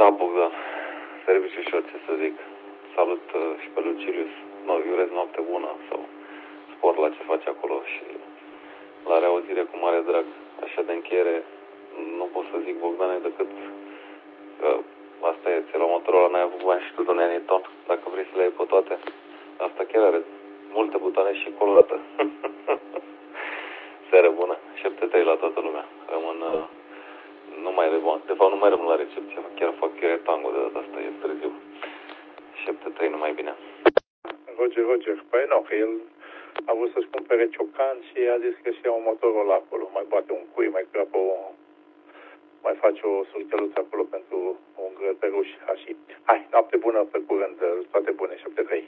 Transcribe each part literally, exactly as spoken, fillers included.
Da, Bogdan. Serviciu și eu, ce să zic. Salut uh, și pe Lucilius. No, îi urez noapte bună sau spor la ce face acolo și la reauzire cu mare drag. Așa de încheiere, nu pot să zic, Bogdane, decât că asta e, ți-ai luat motorul ăla, n-ai avut bani și tu, doamne Aniton, dacă vrei să le ai pe toate. Asta chiar are multe butoane și colorată. Seară bună. șapte trei la toată lumea. Rămân... Uh, nu mai rămân, de fapt nu mai rămân la recepție, chiar fac chiar tango de data asta, e târziu. șapte trei, numai bine. Roger, Roger, păi nu, că el a vrut să-și cumpere ciocan și a zis că și ia un motorul ăla acolo, mai bate un cui, mai crapă o... mai face o surcheluță acolo pentru un grătăruș, așa. Hai, noapte bună, pe curând, toate bune, șapte trei.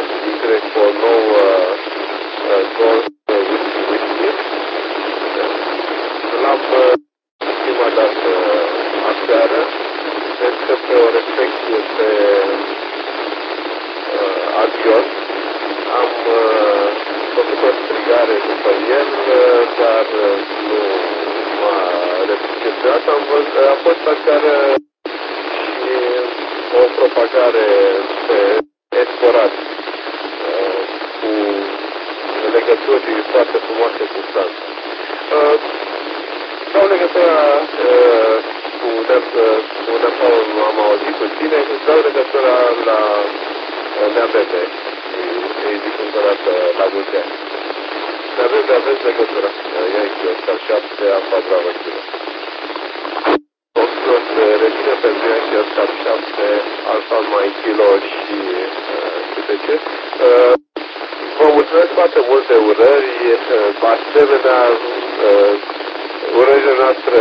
Adrian, uh, uh, Golf uh, with, with me. propagare după el, dar nu m-a reprezentat. Am, am fost aseară și o propagare pe Escorat cu legături foarte frumoase cu Franța. Dau legătura cu Neapol, am auzit cu tine, dau legătura la Neabebe. Îi zic încă o dată la mulți ani. Neabebe, aveți legătura. Ea e Chioscar șapte, Alfa Bravo Kilo. Oxford revine pentru ea Chioscar șapte, Alfa Mai Kilo și câte ce. Vă mulțumesc foarte multe urări, asemenea urările noastre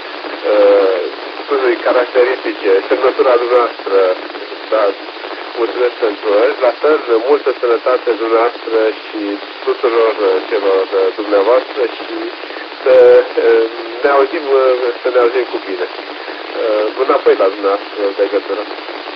uh, caracteristice, semnătura dumneavoastră, da, mulțumesc pentru urări, la fel, multă sănătate dumneavoastră și tuturor celor dumneavoastră și să ne auzim, să ne auzim cu bine. Înapoi la dumneavoastră legătură.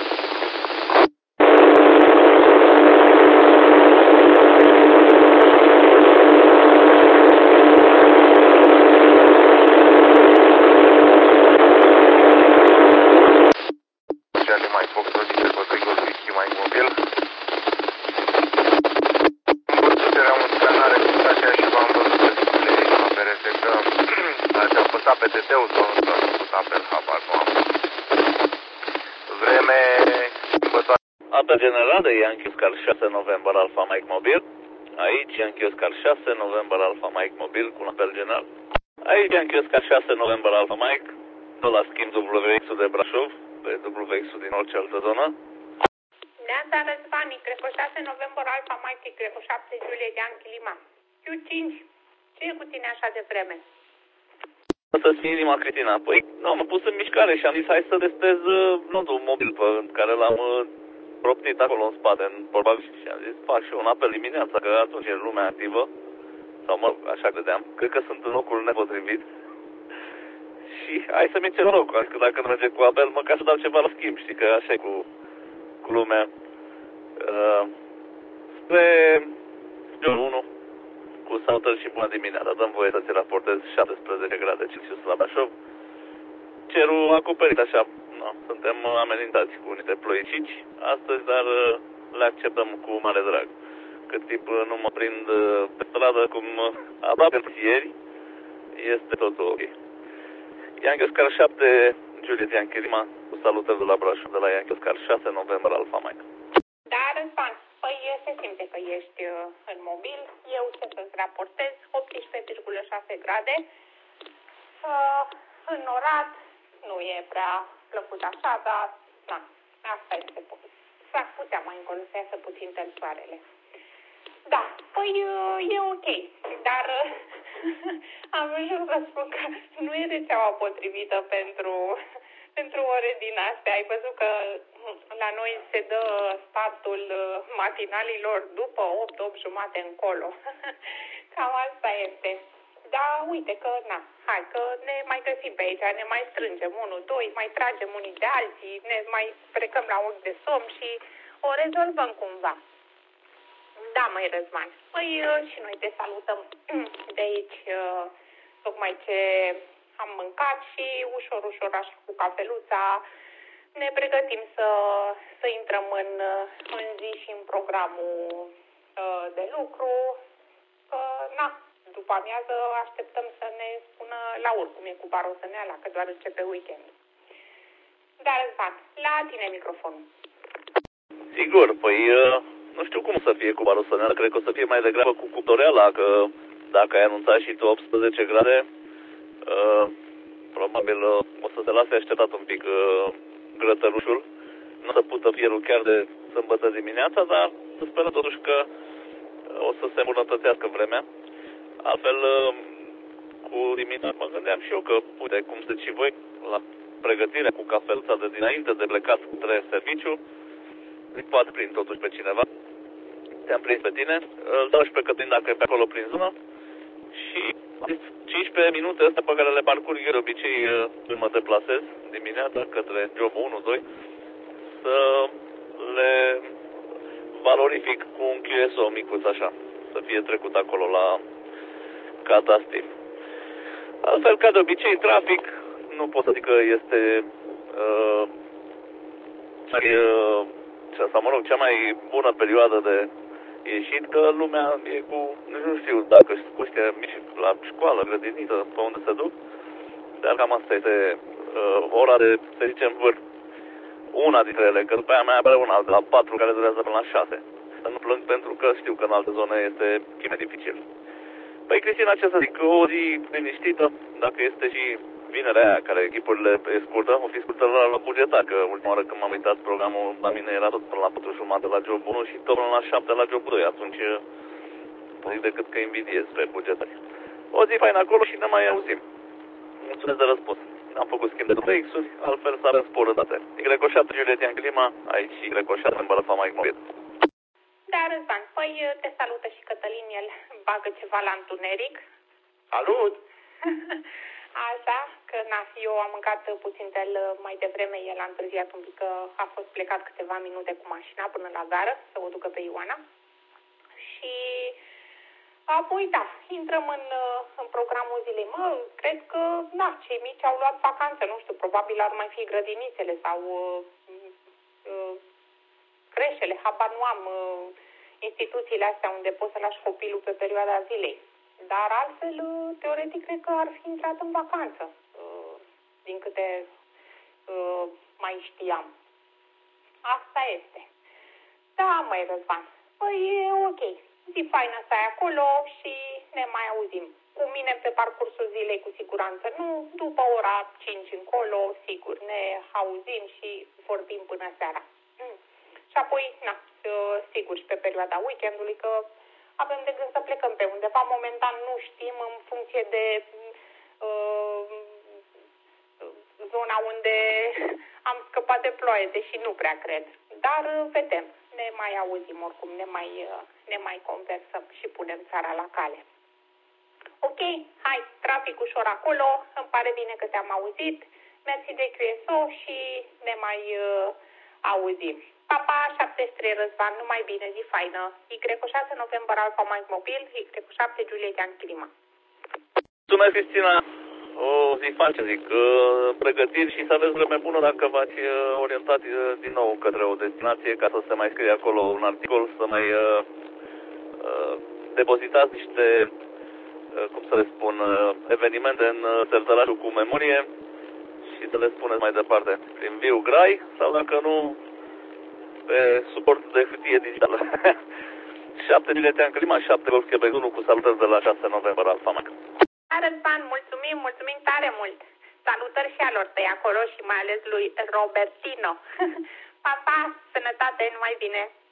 Generală, Yankee Oscar șase, November Alpha Mike Mobil. Aici, Yankee Oscar șase, November Alpha Mike Mobil, cu un apel general. Aici, Yankee Oscar șase, November Alpha Mike. Nu la schimb W X-ul de Brașov, pe W X-ul din orice altă zonă. Neața Răzvani, Greco șase, November Alpha Mike, Greco șapte, Juliet Yankee Lima. Q cinci, ce e cu tine așa de vreme? Să-ți fie inima, Cristina. Păi, nu, m-am pus în mișcare și am zis, hai să testez nodul mobil pe care l-am proptit acolo în spate, în probabil, și am zis, fac și un apel dimineața, că atunci e lumea activă, sau mă, așa credeam, cred că sunt în locul nepotrivit. Și hai să-mi cer noroc, că dacă nu merge cu apel, măcar să dau ceva la schimb, știi, că așa e cu, cu lumea. Uh, spre John unu, cu salutări și bună dimineața, dăm voie să ți raportez șaptesprezece grade Celsius la Brașov. Cerul acoperit așa, no, suntem amenințați cu niște ploicici astăzi, dar le acceptăm cu mare drag. Cât timp nu mă prind pe stradă, cum aproape ieri, este totul ok. Yankee Oscar șapte, Juliet Yankee Lima, cu salutări de la Brașov, de la Yankee Oscar șase, November Alpha Mike. Da, Răzvan, păi se simte că ești în mobil, eu ce să-ți raportez, optsprezece virgulă șase grade, uh, înnorat, nu e prea plăcut așa, dar na, asta este. S-ar putea mai încolo să iasă puțin tăl soarele. Da, păi e ok, dar am vrut să spun că nu e rețeaua potrivită pentru, pentru ore din astea. Ai văzut că la noi se dă startul matinalilor după opt, opt jumate încolo. Cam asta este. Da, uite că, na, hai, că ne mai găsim pe aici, ne mai strângem unul, doi, mai tragem unii de alții, ne mai plecăm la ochi de somn și o rezolvăm cumva. Da, măi, Răzvan, păi și noi te salutăm de aici, tocmai ce am mâncat și ușor, ușor, așa, cu cafeluța, ne pregătim să, să intrăm în, în zi și în programul de lucru, că, na, după amiază așteptăm să ne spună la ur cum e cu barosăneala, că doar începe weekendul. Dar, Răzvan, la tine microfonul. Sigur, păi nu știu cum să fie cu barosăneala, cred că o să fie mai degrabă cu cuptoreala, că dacă ai anunțat și tu optsprezece grade, uh, probabil uh, o să se lase așteptat un pic uh, grătărușul. Nu o să pută fierul chiar de sâmbătă dimineața, dar să sperăm totuși că uh, o să se îmbunătățească vremea. Altfel, uh, cu dimineața mă gândeam și eu că, uite, cum sunteți și voi, la pregătire cu cafeluța de dinainte de plecat către serviciu, îi poate prind totuși pe cineva. Te-am prins pe tine, îl dau și pe Cătălin dacă e pe acolo prin zonă și cincisprezece minute astea pe care le parcurg eu de obicei când mă deplasez dimineața către jobul unu doi, să le valorific cu un Q S O micuț așa, să să fie trecut acolo la catastrif. Altfel, ca de obicei, trafic, nu pot să zic că este uh, mai, uh, sau mă rog, cea mai bună perioadă de ieșit, că lumea e cu, nu știu dacă ăștia mici la școală, grădiniță, pe unde se duc, dar cam asta este uh, ora de, să zicem, vârf. Una dintre ele, că după aia mai apare una de la patru care durează până la șase. Să nu plâng pentru că știu că în alte zone este chiar dificil. Păi, Cristina, ce să zic, o zi liniștită, dacă este și vinerea aia, care echipurile e scurtă, o fi scurtă la, la bugetar, că ultima oară când m-am uitat programul la mine era tot până la patru jumate la job unu și tot până la șapte la job doi, atunci nu zic decât că invidiez pe bugetari. O zi faină acolo și ne mai auzim. Mulțumesc de răspuns. Am făcut schimb de după X-uri, altfel s-a răspor date. Y șapte Julietian Clima, aici Y șapte în Bălăfa mai mobil. Da, Răzvan, păi te salută și Cătălin, el bagă ceva la întuneric. Salut! Așa, că na, eu am mâncat puțin de el mai devreme, el a întârziat un pic, că a fost plecat câteva minute cu mașina până la gară, să o ducă pe Ioana. Și apoi, da, intrăm în, în programul zilei. Mă, cred că, da, cei mici au luat vacanță, nu știu, probabil ar mai fi grădinițele sau uh, uh, creșele, habar nu am, uh, instituțiile astea unde poți să lași copilul pe perioada zilei. Dar altfel, uh, teoretic, cred că ar fi intrat în vacanță, uh, din câte uh, mai știam. Asta este. Da, măi, Răzvan, păi e ok. Zi faină să ai acolo și ne mai auzim. Cu mine pe parcursul zilei, cu siguranță nu, după ora cinci încolo, sigur, ne auzim și vorbim până seara. Mm. Și apoi, na, sigur, și pe perioada weekendului, că avem de gând să plecăm pe undeva. Momentan nu știm, în funcție de uh, zona unde am scăpat de ploaie, deși nu prea cred. Dar vedem, ne mai auzim oricum, ne mai, ne mai conversăm și punem țara la cale. Ok, hai, trafic ușor acolo, îmi pare bine că te-am auzit, mersi de Q S O și ne mai uh, auzim. Papa, șapte trei Răzvan, numai bine, zi faină. Y șase November Alfa Mike Mobil, Y șapte Julietian Clima. Mulțumesc, Cristina. O zi face, zic, pregătiri și să aveți vreme bună dacă v-ați orientat din nou către o destinație ca să se mai scrie acolo un articol, să mai uh, uh, depozitați niște, uh, cum să le spun, uh, evenimente în sertărașul cu memorie și să le spuneți mai departe prin viu grai sau dacă nu pe suport de hârtie digitală. șapte Julietian Clima, șapte Golf Quebec unu cu salutări de la șase November Alfa Mac. Răzvan, mulțumim, mulțumim tare mult. Salutări și alor tăi acolo și mai ales lui Robertino. Pa, pa, sănătate, numai bine.